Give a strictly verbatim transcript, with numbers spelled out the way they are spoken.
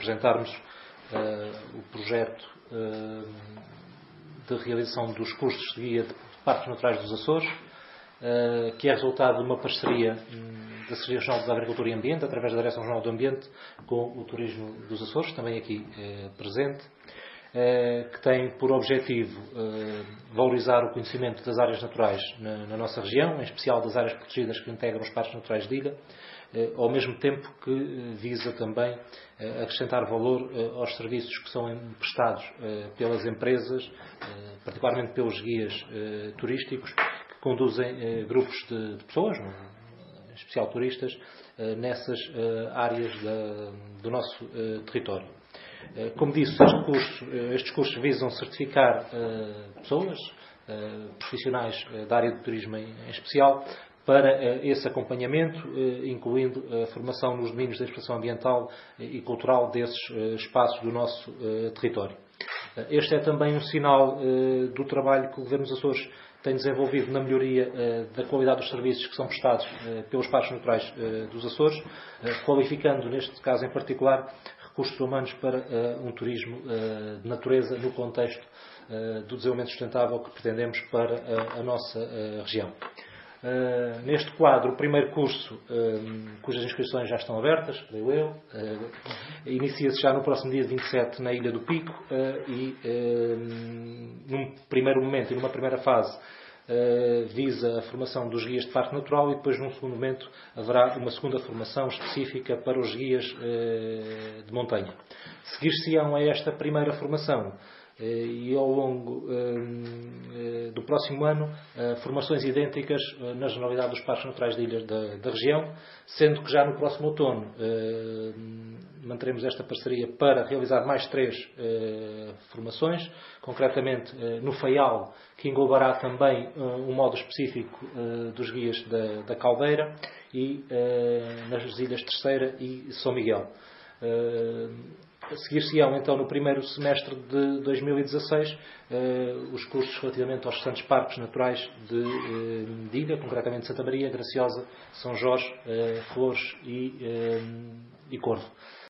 apresentarmos uh, o projeto uh, de realização dos cursos de guia de Parques Naturais dos Açores, uh, que é resultado de uma parceria um, da Secretaria Regional de Agricultura e Ambiente, através da Direção Regional do Ambiente, com o Turismo dos Açores, também aqui uh, presente, uh, que tem por objetivo uh, valorizar o conhecimento das áreas naturais na, na nossa região, em especial das áreas protegidas que integram os Parques Naturais de ilha, ao mesmo tempo que visa também acrescentar valor aos serviços que são prestados pelas empresas, particularmente pelos guias turísticos, que conduzem grupos de pessoas, em especial turistas, nessas áreas do nosso território. Como disse, este curso, estes cursos visam certificar pessoas, profissionais da área do turismo em especial, para esse acompanhamento, incluindo a formação nos domínios da exploração ambiental e cultural desses espaços do nosso território. Este é também um sinal do trabalho que o Governo dos Açores tem desenvolvido na melhoria da qualidade dos serviços que são prestados pelos Parques Naturais dos Açores, qualificando, neste caso em particular, recursos humanos para um turismo de natureza no contexto do desenvolvimento sustentável que pretendemos para a nossa região. Uh, neste quadro, o primeiro curso, uh, cujas inscrições já estão abertas, creio eu, uh, inicia-se já no próximo dia vinte e sete na Ilha do Pico uh, e, uh, num primeiro momento e numa primeira fase, uh, visa a formação dos guias de parque natural e depois, num segundo momento, haverá uma segunda formação específica para os guias uh, de montanha. Seguir-se-ão a esta primeira formação e ao longo uh, do próximo ano uh, formações idênticas uh, na generalidade dos parques naturais de ilhas da, da região, sendo que já no próximo outono uh, manteremos esta parceria para realizar mais três uh, formações, concretamente uh, no Faial, que englobará também uh, um modo específico uh, dos guias da, da Caldeira, e uh, nas ilhas Terceira e São Miguel. Uh, Seguir-se-ão então no primeiro semestre de dois mil e dezasseis eh, os cursos relativamente aos restantes parques naturais de, eh, de ilha, concretamente Santa Maria, Graciosa, São Jorge, eh, Flores e, eh, e Corvo.